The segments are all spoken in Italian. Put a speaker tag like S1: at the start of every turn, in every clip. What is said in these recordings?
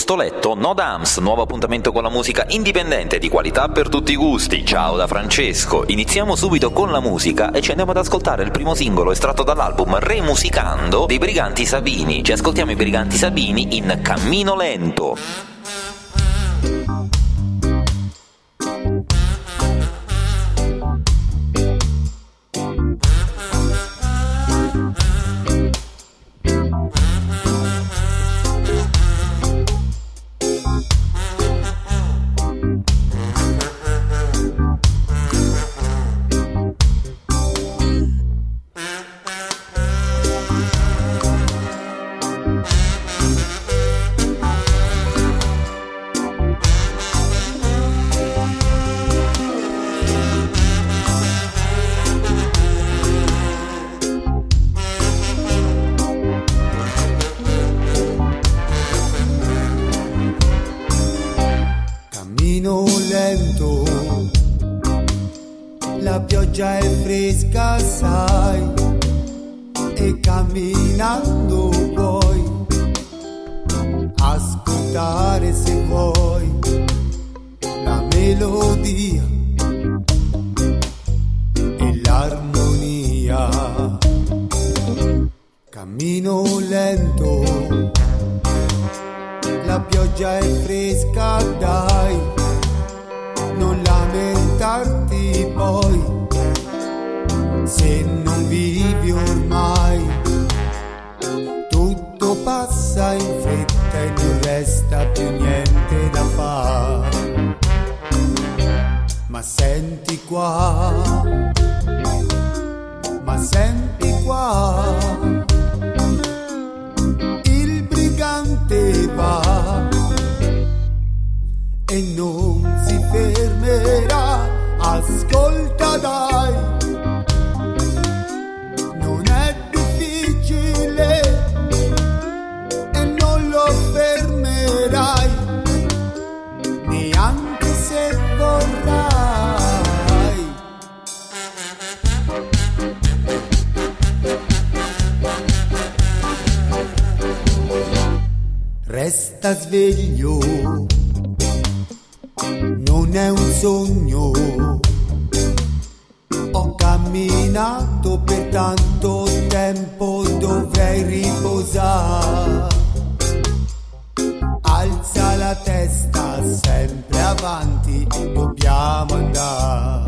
S1: sto letto No Dams, nuovo appuntamento con la musica indipendente di qualità per tutti i gusti. Ciao da Francesco. Iniziamo subito con la musica e ci andiamo ad ascoltare il primo singolo estratto dall'album Remusicando dei Briganti Sabini. Ci ascoltiamo i Briganti Sabini in Cammino Lento.
S2: La pioggia è fresca, sai, e camminando puoi ascoltare se vuoi la melodia e l'armonia. Cammino lento, la pioggia è fresca, dai, non lamentarti poi se non vivi ormai. Tutto passa in fretta e non resta più niente da fare. Ma senti qua, ma senti qua, il brigante va e non si fermerà. Ascolta dai, non è difficile e non lo fermerai, neanche se vorrai. Resta sveglio, non è un sogno. Ho camminato per tanto tempo, dovrei riposare. Alza la testa, sempre avanti, dobbiamo andare.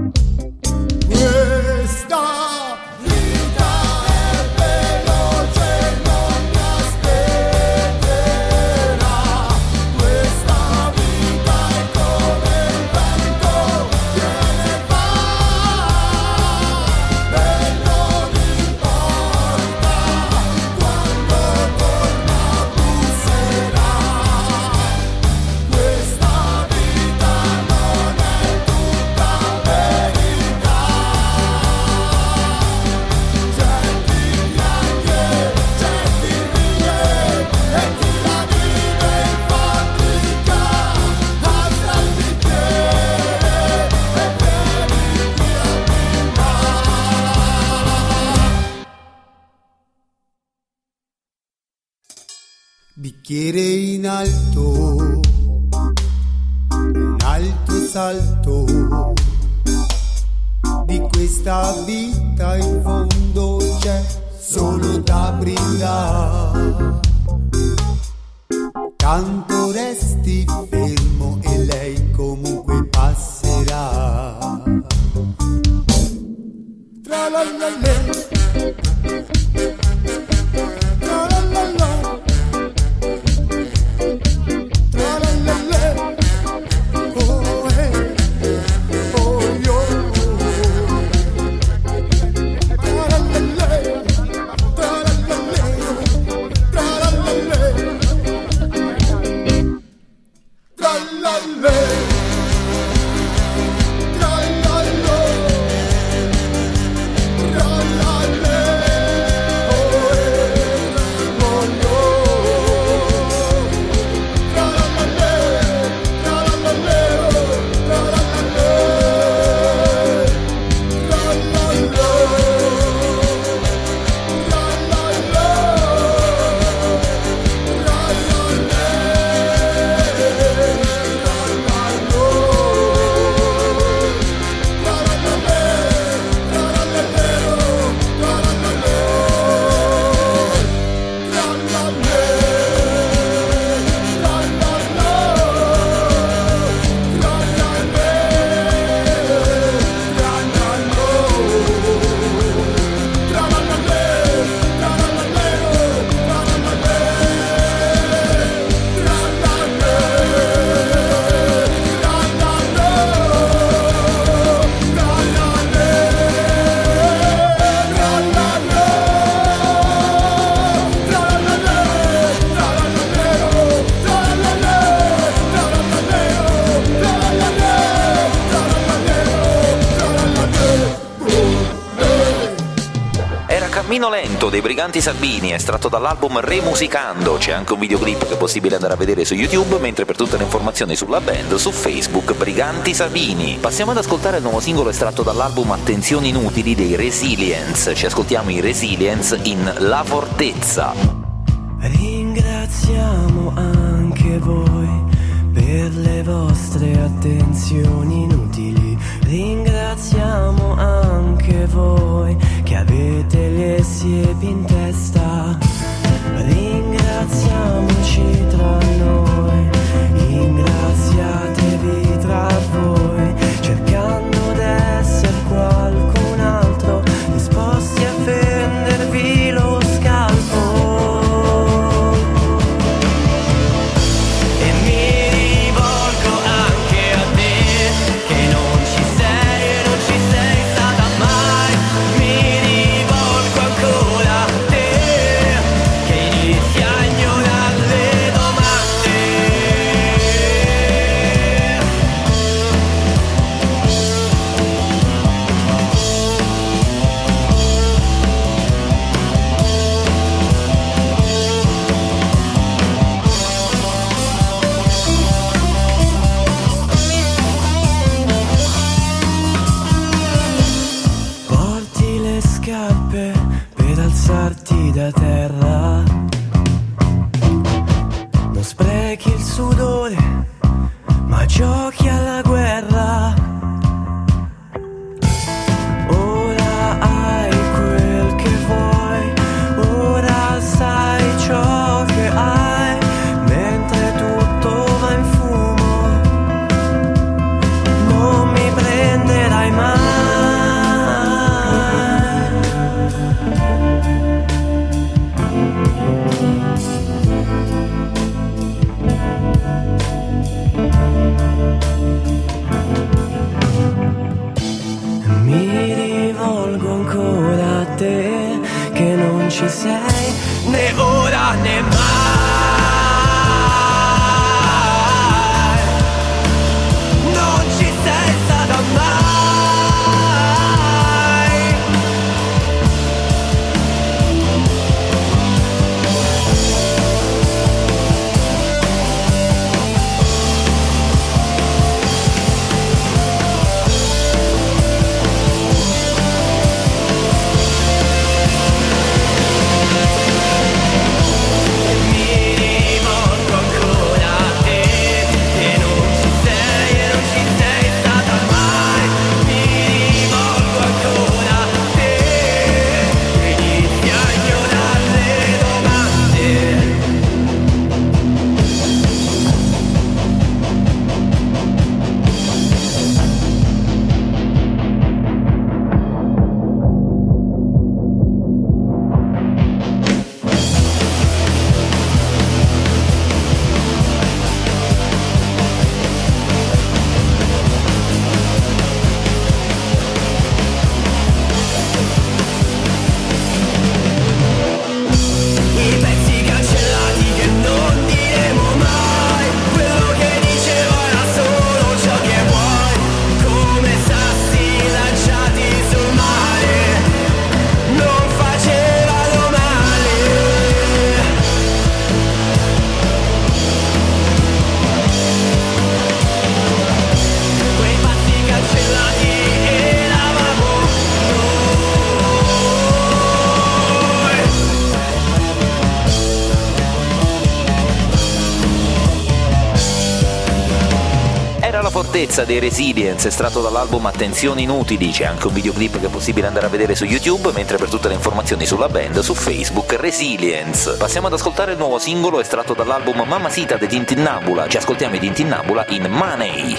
S2: Questa vita è veloce, non mi aspetterà. Questa vita è come il vento, viene e va, e non importa quando torna busserà. Questa vita non è tutta verità. C'è chi piange, c'è chi ride e chi la vive in fabbrica. Alza il bicchiere e bevi qui a bicchiere in alto, un alto salto di questa vita, in fondo c'è solo da brindare. Tanto resti fermo e lei comunque passerà. Tra la la la, tra la la la, tra la la la, oh oh yo, tra la la la, tra la la la, tra la la la, tra la la, tra la la, tra la
S1: Cammino lento dei Briganti Sabini, estratto dall'album Remusicando. C'è anche un videoclip che è possibile andare a vedere su YouTube, mentre per tutte le informazioni sulla band su Facebook Briganti Sabini. Passiamo ad ascoltare il nuovo singolo estratto dall'album Attenzioni inutili dei Resilience. Ci ascoltiamo i Resilience in La Fortezza.
S3: Ringraziamo anche voi per le vostre attenzioni inutili. Ringraziamo anche voi che avete le siepi in testa. Ringraziamoci tra noi, ingraziatevi tra voi, cercando d'essere qualcun altro, disposti a fendervi lo scalpo. Da terra, non sprechi il sudore, ma giochi alla guerra. Ora hai quel che vuoi, ora sai ciò che hai, mentre tutto va in fumo, non mi prenderai mai. Mi rivolgo ancora a te, che non ci sei né ora né mai. Non ci sei stata mai.
S1: Dei Resilience, estratto dall'album Attenzioni inutili. C'è anche un videoclip che è possibile andare a vedere su YouTube, mentre per tutte le informazioni sulla band su Facebook Resilience. Passiamo ad ascoltare il nuovo singolo estratto dall'album Mamacita dei Tintinnabula. Ci ascoltiamo i Tintinnabula in Money.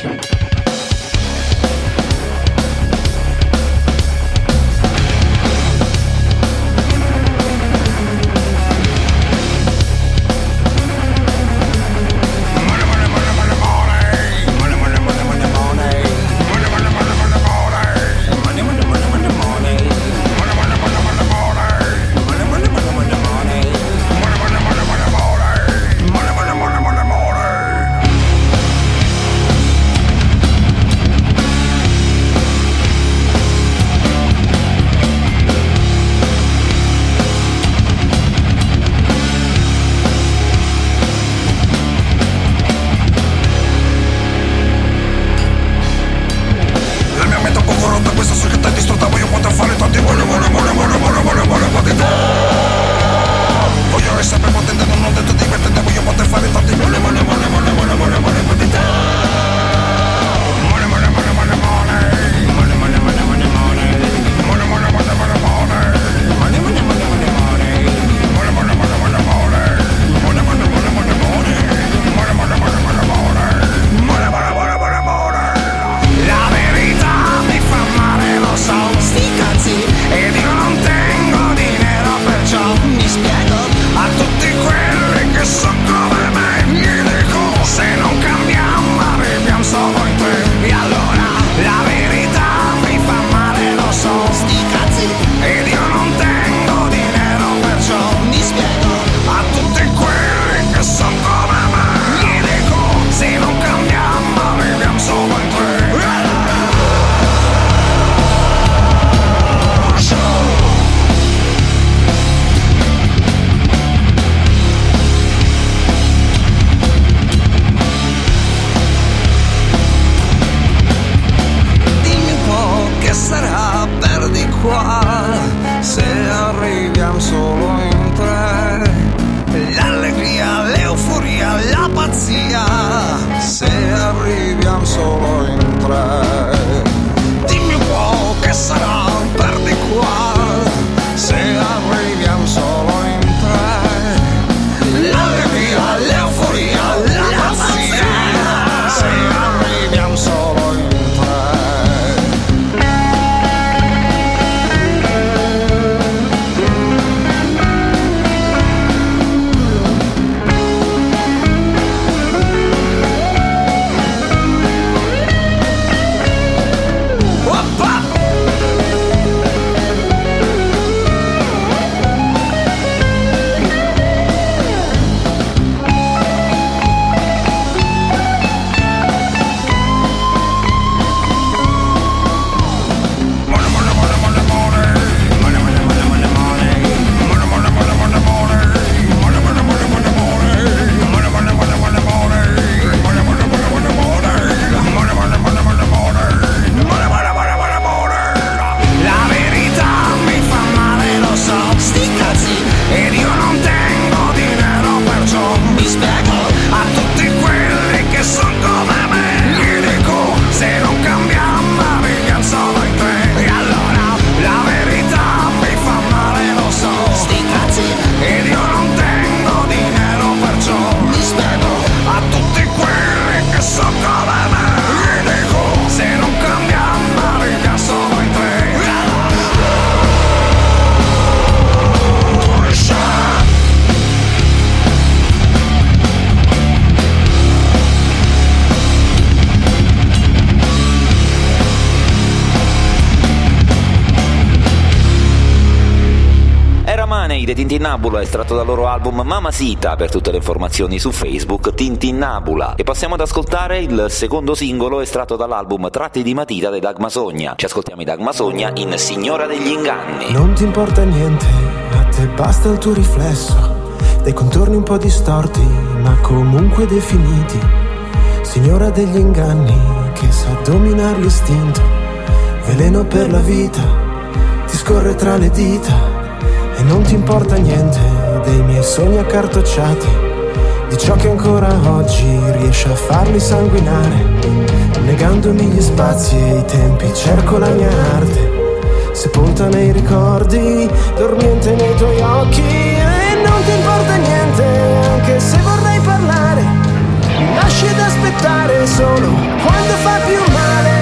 S1: dei Tintinnabula, estratto dal loro album Mamacita. Per tutte le informazioni su Facebook Tintinnabula. E passiamo ad ascoltare il secondo singolo estratto dall'album Tratti di matita dei Dag Masogna. Ci ascoltiamo i Dag Masogna in Signora degli inganni.
S3: Non ti importa niente, a te basta il tuo riflesso, dei contorni un po' distorti ma comunque definiti. Signora degli inganni che sa dominare l'istinto, veleno per la vita ti scorre tra le dita. E non ti importa niente dei miei sogni accartocciati, di ciò che ancora oggi riesce a farli sanguinare. Negandomi gli spazi e i tempi cerco la mia arte, sepolta nei ricordi, dormiente nei tuoi occhi. E non ti importa niente, anche se vorrei parlare, mi lasci ad aspettare solo quando fa più male.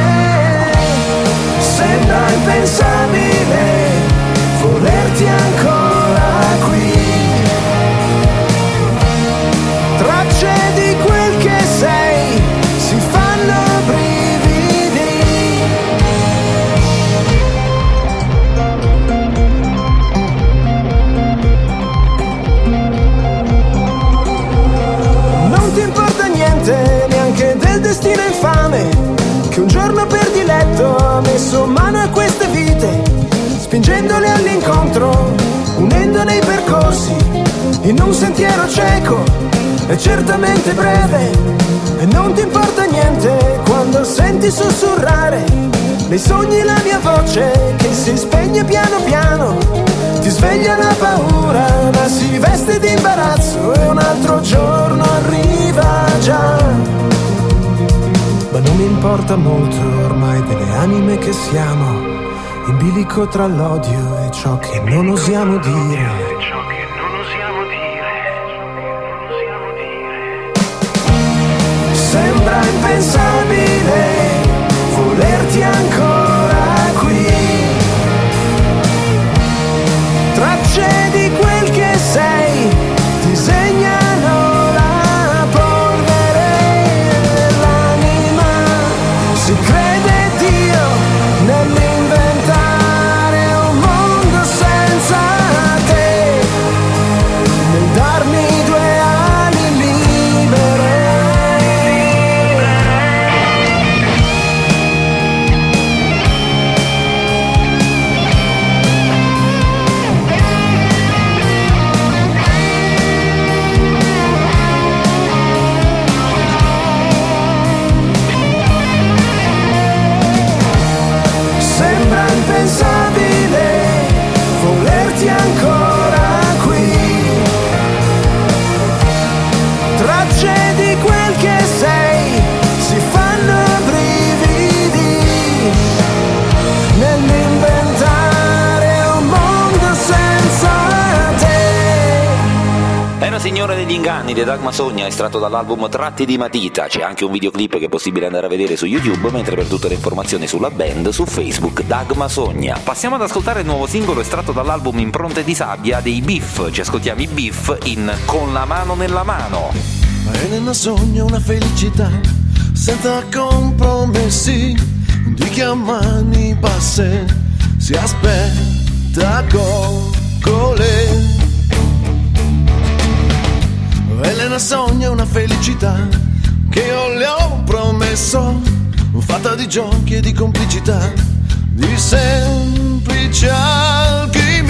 S3: Sembra impensabile volerti ancora qui, tracce di quel che sei si fanno brividi. Non ti importa niente neanche del destino infame, che un giorno per diletto ha messo mano a queste vite, spingendole all'incontro, unendo nei percorsi in un sentiero cieco e certamente breve. E non ti importa niente quando senti sussurrare nei sogni la mia voce che si spegne piano piano, ti sveglia la paura ma si veste di imbarazzo e un altro giorno arriva già. Ma non mi importa molto ormai delle anime che siamo, in bilico tra l'odio e ciò che non osiamo dire. Sembra impensabile volerti ancora qui, tracce di quel che sei disegnano la polvere dell'anima. Si crede Dio nell'inventare un mondo senza te, nel darmi due ali libere. Sembra impensabile volerti ancora qui, tracce di quel che sei si fanno brividi nell'inventare un mondo senza te.
S1: Era Signora degli inganni dei Dag Masogna, estratto dall'album Tratti di matita. C'è anche un videoclip che è possibile andare a vedere su YouTube, mentre per tutte le informazioni sulla band su Facebook Dag Masogna. Passiamo ad ascoltare il nuovo singolo estratto dall'album Impronte di sabbia dei Biff. Ci ascoltiamo i Biff in Con la mano nella mano.
S4: Ma Elena sogna una felicità senza compromessi, di chi a mani basse si aspetta coccole. Elena sogna una felicità che io le ho promesso, fatta di giochi e di complicità, di semplici alchimie.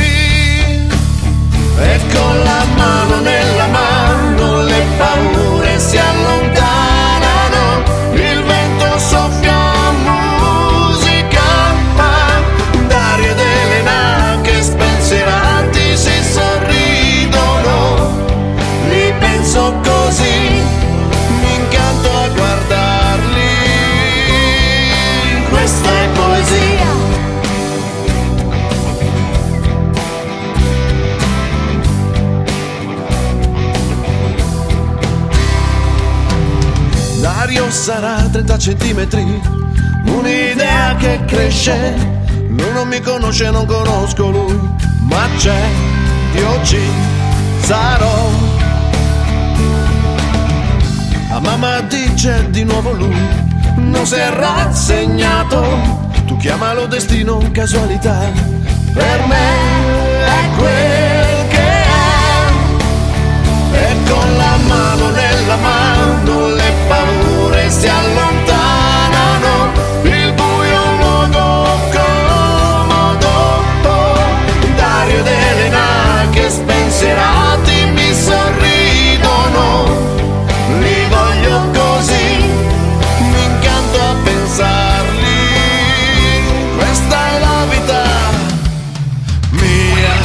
S4: E con la mano nella mano le paure si allontanano, il vento soffia musica, Dario ed Elena che spensierati si sorridono. Li penso così, mi incanto a guardarli, questa è poesia. Dario sarà 30 centimetri, un'idea che cresce, lui non mi conosce, non conosco lui, ma c'è, io ci sarò. A mamma dice di nuovo lui, non si è rassegnato, tu chiamalo destino, casualità, per me è quel che con la mano nella mano le paure si allontanano, il buio è un luogo comodo. Dario ed Elena che spensierati mi sorridono, li voglio così, mi incanto a pensarli, questa è la vita mia.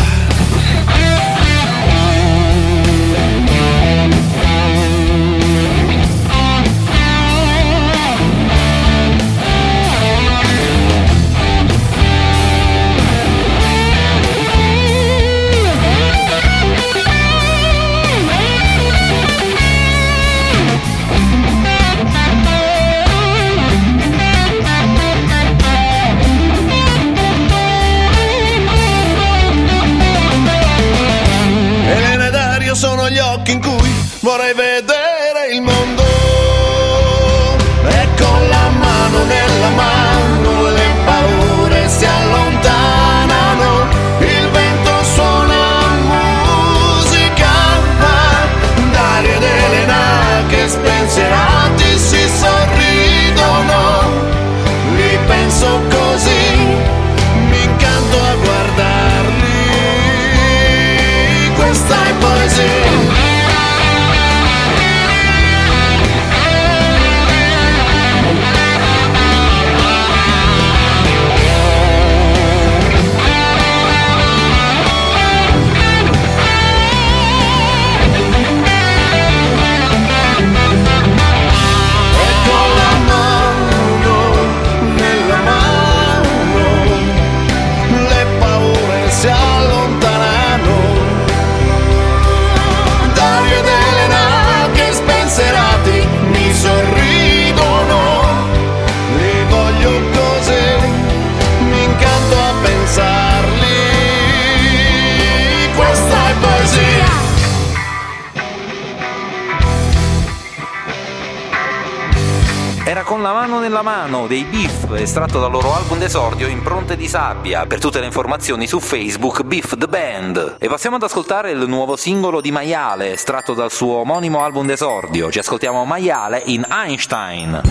S4: Elena e Dario sono gli occhi in cui vorrei vedere il mondo, e con la mano nella mano le paure si allontanano, il vento suona musica, Dario ed Elena che spensierati si sorridono, li penso così, mi incanto a guardarli, questa è poesia. Si allontanano, Dario ed Elena che spensierati mi sorridono, li voglio così, mi incanto a pensarli, questa è poesia.
S1: Era con la mano nella mano dei Beef, estratto dal loro album d'esordio Impronte di sabbia. Per tutte le informazioni su Facebook Beef The Band. E passiamo ad ascoltare il nuovo singolo di Maiale, estratto dal suo omonimo album d'esordio. Ci ascoltiamo Maiale in Einstein.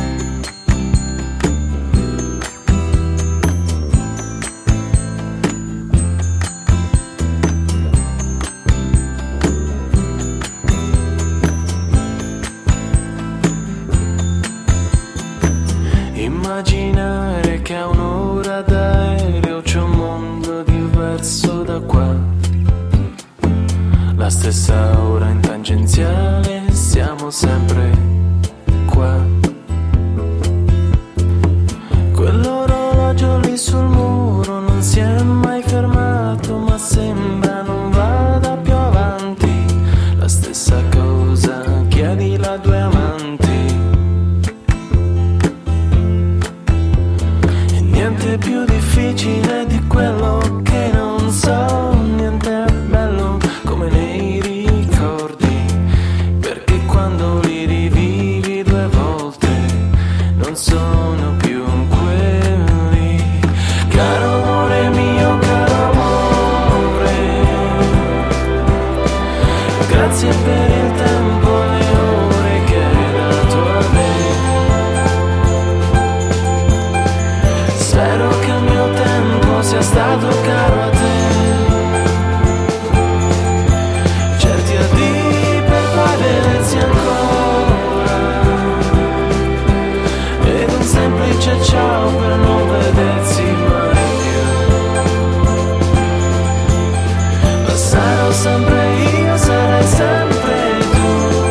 S5: Immaginare che a un'ora d'aereo c'è un mondo diverso da qua, la stessa ora in tangenziale, siamo sempre qua. Quell'orologio lì sul muro non si è mai fermato, ma sembra non vada più avanti, la stessa cosa chiedi la due amanti. Niente più difficile di quello che non so, niente è bello come nei ricordi, perché quando li rivivi due volte non sono più quelli. Caro amore mio, caro amore, grazie per il tempo, le ore che hai dato a me. Spero che il mio tempo sia stato caro a te. Certi addii per poi vedersi ancora, ed un semplice ciao per non vedersi mai più. Ma sarò sempre io, sarai sempre tu.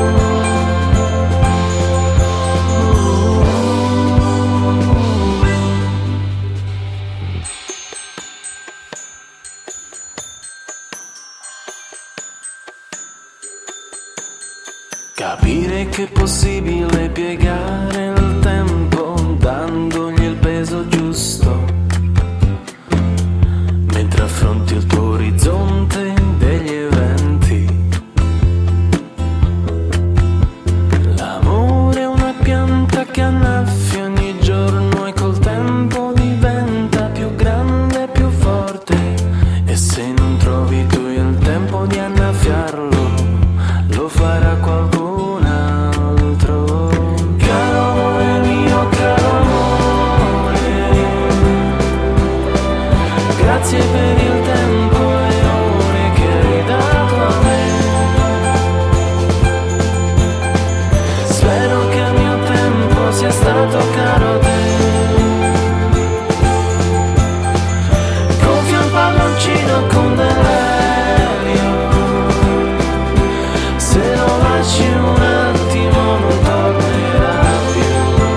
S5: Capire che è possibile piegare il tempo dandogli il peso giusto, mentre affronti il tuo orizzonte degli eventi. L'amore è una pianta che annaffia ogni giorno e col tempo diventa più grande e più forte, e se non trovi tu il tempo di annaffiarlo, lo farà Grazie per il tempo e ore che hai dato a me. Spero che il mio tempo sia stato caro a te. Gonfia un palloncino con dell'elio, se lo lasci un attimo non tornerà più.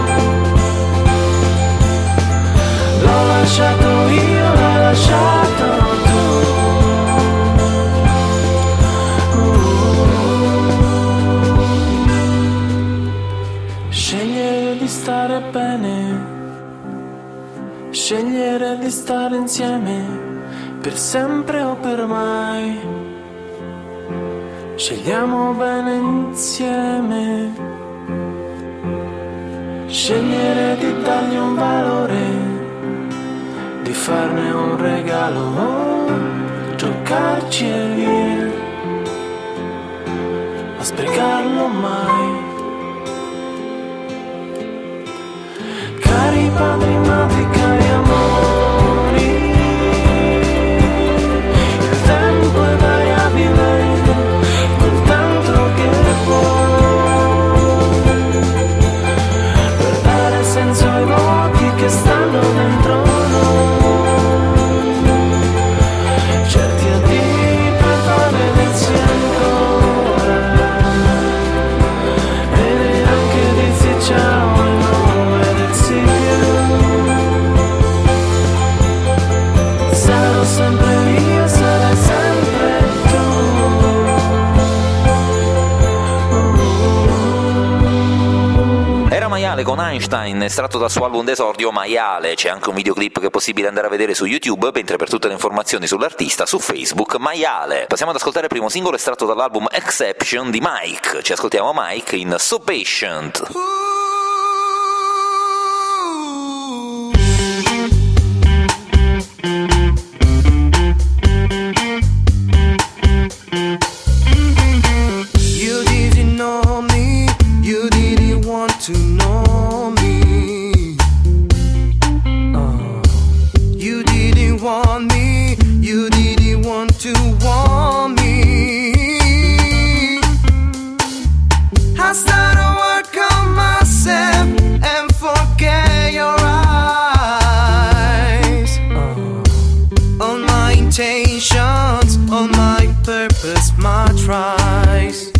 S5: L'ho lasciato io, l'hai lasciato tu. Scegliere di stare bene, scegliere di stare insieme per sempre o per mai. Scegliamo bene insieme, scegliere di dargli un valore, di farne un regalo, giocarci e via, a sprecarlo mai. Cari padri, madri, cari amori, il tempo è variabile, quel tanto che può, per dare senso ai vuoti che stanno dentro noi. Certi addii per poi vedersi ancora, e neanche dici ciao e non vedersi più. Sarò sempre io, sarai sempre tu.
S1: Era Maiale con Einstein, estratto dal suo album d'esordio Maiale. C'è anche un videoclip che è possibile andare a vedere su YouTube, mentre per tutte le informazioni sull'artista su Facebook Maiale. Passiamo ad ascoltare il primo singolo estratto dall'album Exception di Mike. Ci ascoltiamo Mike in So Patient.
S3: You didn't know me, you didn't want to know me. You didn't want me, you didn't want to want me. I started work on myself and forget your eyes. All my intentions, all my purpose, my tries.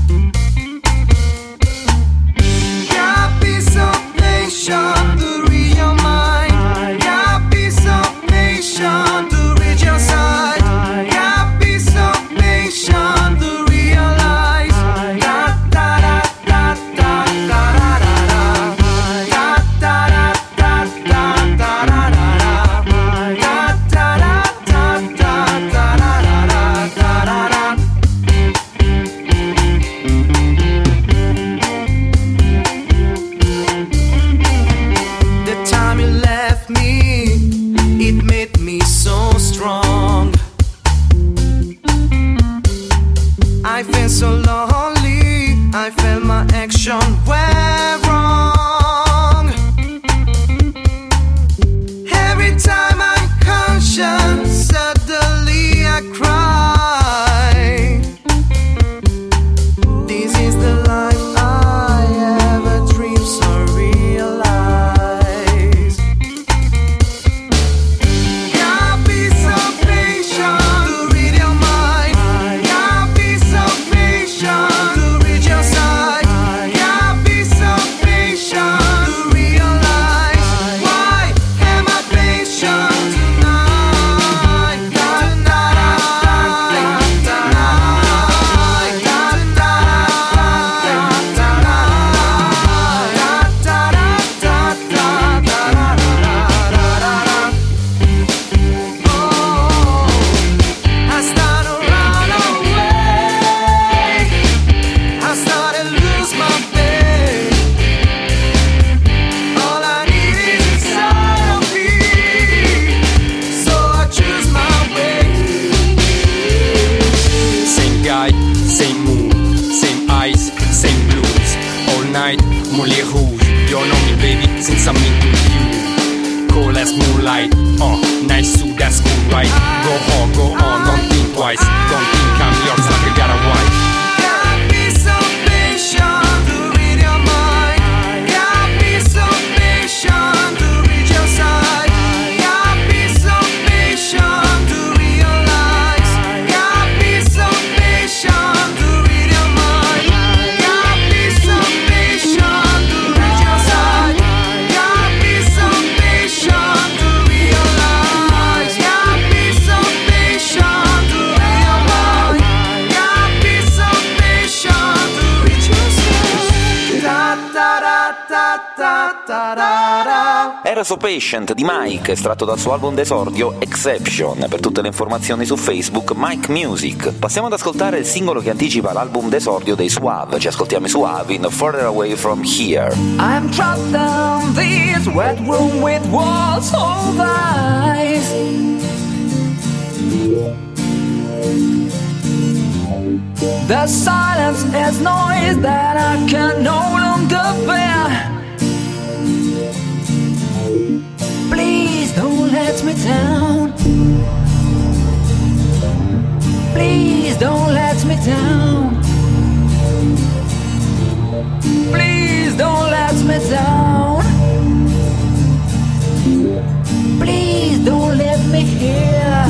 S3: Got piece of nation to read your mind. Got piece of nation
S6: light. Nice to that school right. Go on, don't think twice. Don't think I'm yours like I got a wife.
S7: Got me so patient to read your mind. Got me so patient to reach your side. Got me so patient to realize. Got me so patient to read your mind. Got me so patient to reach your side. Got me so patient to realize. Got me so patient to read your mind. Got me so patient to reach your side. Da da da da da da da da.
S1: Era So Patient di Mike, estratto dal suo album d'esordio Exception. Per tutte le informazioni su Facebook, Mike Music. Passiamo ad ascoltare il singolo che anticipa l'album d'esordio dei Suave. Ci ascoltiamo i Suave in Further Away From Here.
S7: I'm trapped down this wet room with walls of ice. The silence is noise that I can no longer bear. Please don't let me down. Please don't let me down. Please don't let me down. Please don't let me here.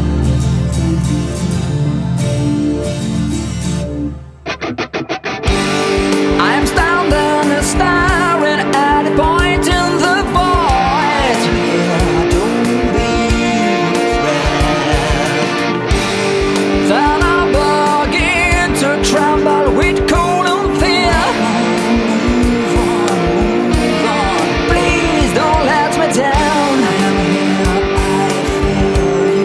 S7: I'm standing staring at a point in the void. Don't be afraid. Then I begin to tremble with cold and fear. Move on. Please don't let me down. I am here, I feel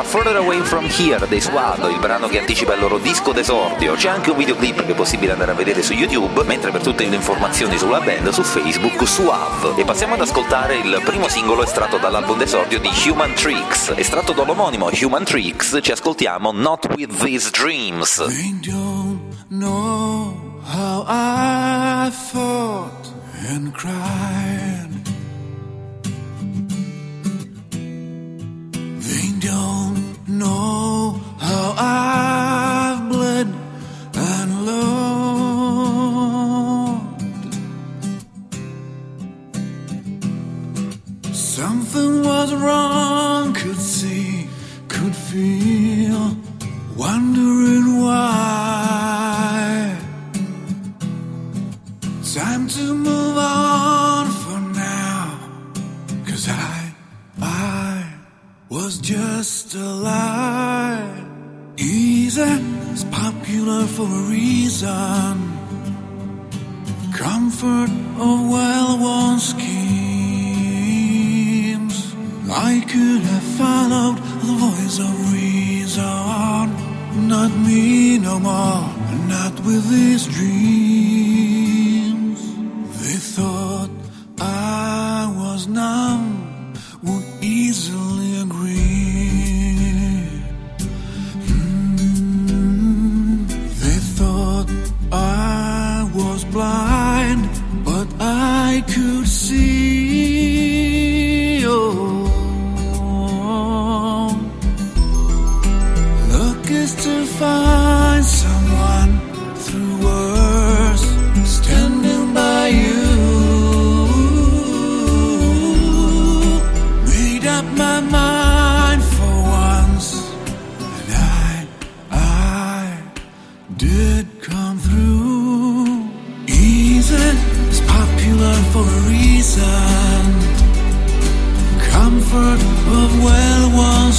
S1: Further Away From Here dei Suado, il brano che anticipa il loro disco d'esordio. C'è anche un videoclip che è possibile andare a vedere su YouTube, mentre per tutte le informazioni sulla band su Facebook Suave. E passiamo ad ascoltare il primo singolo estratto dall'album d'esordio di Human Tricks. Estratto dall'omonimo Human Tricks ci ascoltiamo Not With These Dreams.
S2: They don't know how I fought and cried. They don't know how I've bled and loved. Something was wrong, could see, could feel, wondering why. Time to move on for now, 'cause I was just a lie. Easy is popular for a reason. Comfort of well-worn schemes. I could have followed the voice of reason. Not me no more, not with these dreams. They thought I was numb, would easily agree. They thought I was blind, but I could see. Oh, luck is to find someone through words standing by you. My mind for once, and I did come through. Easy is popular for a reason. Comfort of well-worn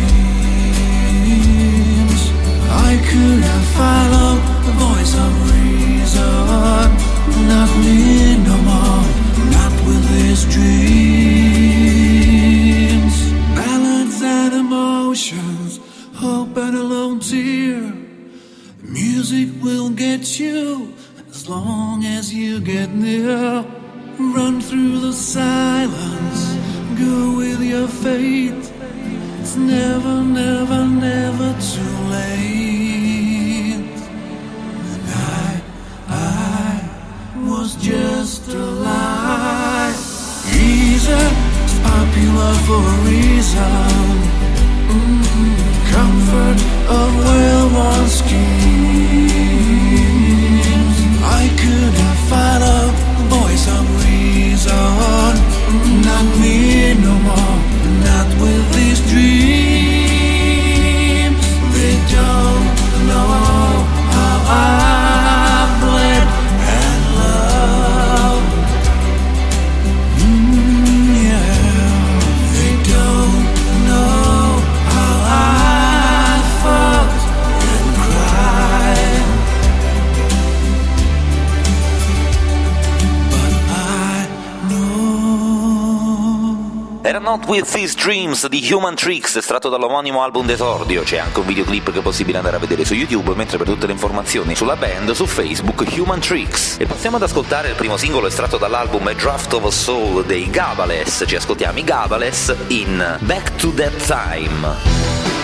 S2: schemes. I could have followed the voice of reason. Not me no more, not with this dreams. Ballads and emotions, hope and a lone tear. Music will get you as long as you get near. Run through the silence, go with your fate. It's never, never, never too late. And I was just a lie. Easy, popular for a reason. Comfort of well-worn schemes. I could have followed the voice of reason. Not me no more, not with these dreams. They don't know how I bled and loved.
S1: Era Not With These Dreams di Human Tricks, estratto dall'omonimo album d'esordio. C'è anche un videoclip che è possibile andare a vedere su YouTube, mentre per tutte le informazioni sulla band su Facebook Human Tricks. E passiamo ad ascoltare il primo singolo estratto dall'album A Draft of a Soul dei Gabales. Ci ascoltiamo i Gabales in Back to That Time.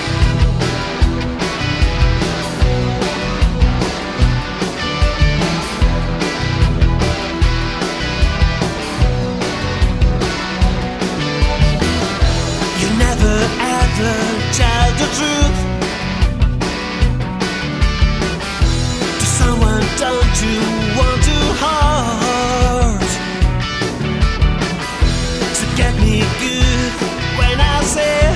S3: Tell the truth to someone don't you want to hurt. So get me good when I say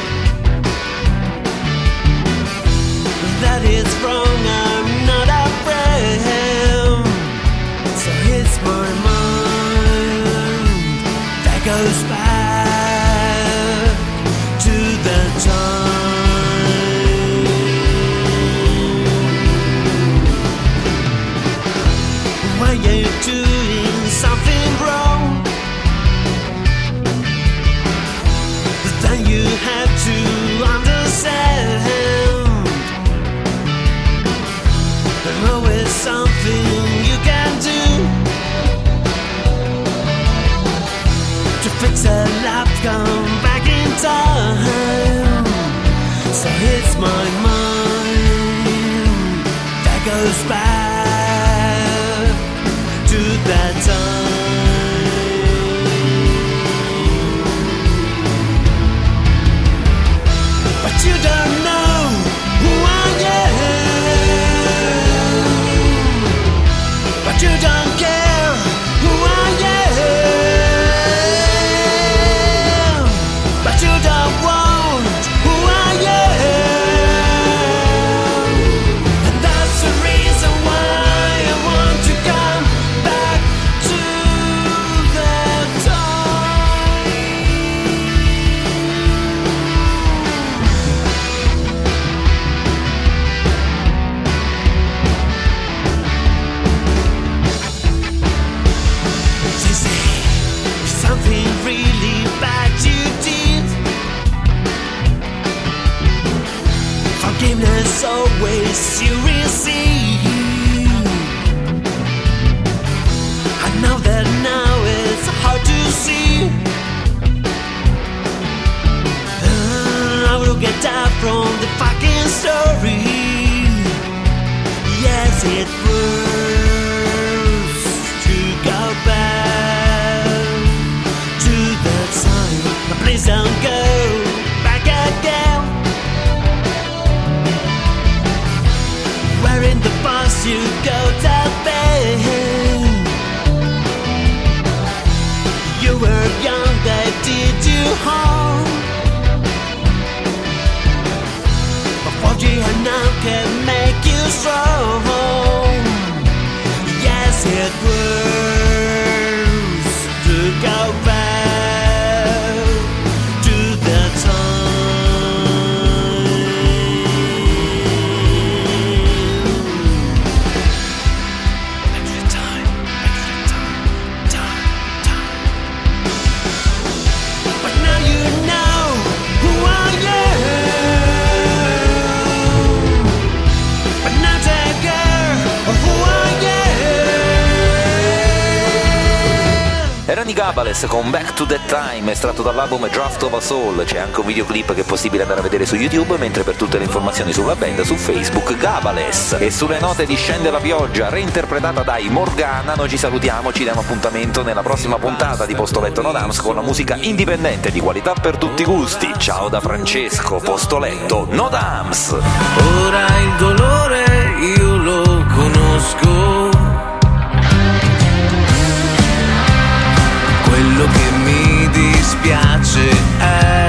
S3: that it's wrong, I'm not afraid. So it's my mind that goes back to the time when you're doing something wrong, but then you have to understand
S5: So it's my mind that goes back to that time. But you don't know who I am, but you don't care who I am, but you don't want who I am. And that's the reason why I want to come back to that time. They say something really bad you did. Forgiveness always you receive. I know that now it's hard to see. I will get out from the fucking story. Yes, it was to go back to the time. But please don't go back again. Where in the past you go to bed. You were young, they did you harm. But what you have now can make you strong. Yes, it was to go back to the time. But now you know who I am. But now take care of who I am.
S1: Erano i Gabales con Back to That Time, estratto dall'album Draft of a Soul. C'è anche un videoclip che è possibile andare a vedere su YouTube, mentre per tutte le informazioni sulla band su Facebook Gabales. E sulle note di Scende la pioggia, reinterpretata dai Morgana, noi ci salutiamo, ci diamo appuntamento nella prossima puntata di Postoletto No Dams con la musica indipendente di qualità per tutti i gusti. Ciao da Francesco, Postoletto No Dams.
S5: Ora il dolore io lo conosco. Quello che mi dispiace è